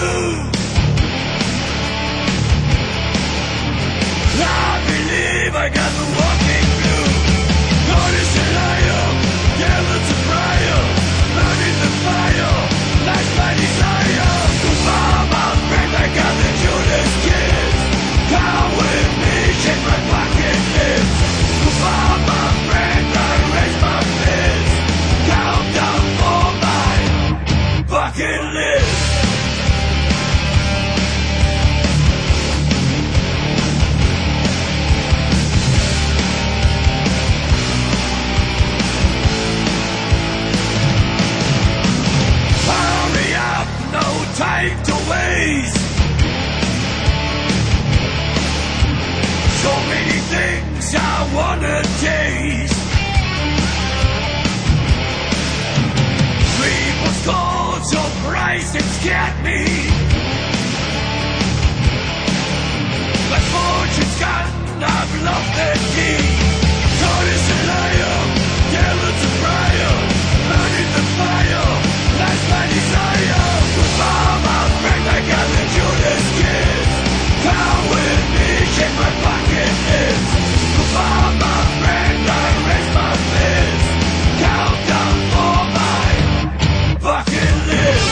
I believe I got the walking blue. Notice that I am never to prior, burning the fire, like my desire. My friend, I got the Judas kids. Come with me, shake my pocket lips. My friend, I raise my fist. Count down for my bucket list. Time to waste. So many things I wanna taste. Dream was cold, so bright it scared me. Like fortune's gun, I've loved the key. Tortoise and lion, devil to prior, burning the fire, that's my desire. My friend, I got the Judas kids. Come with me, shake my pocket lips. My friend, I raise my fist. Count down for my bucket list.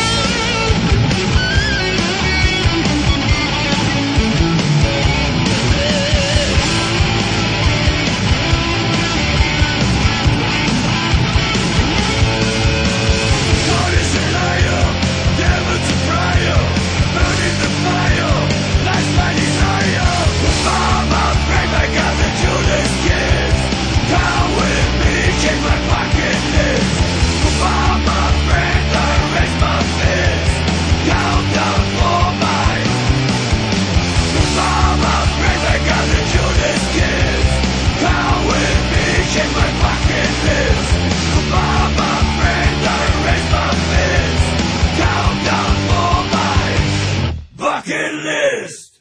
Bucket list.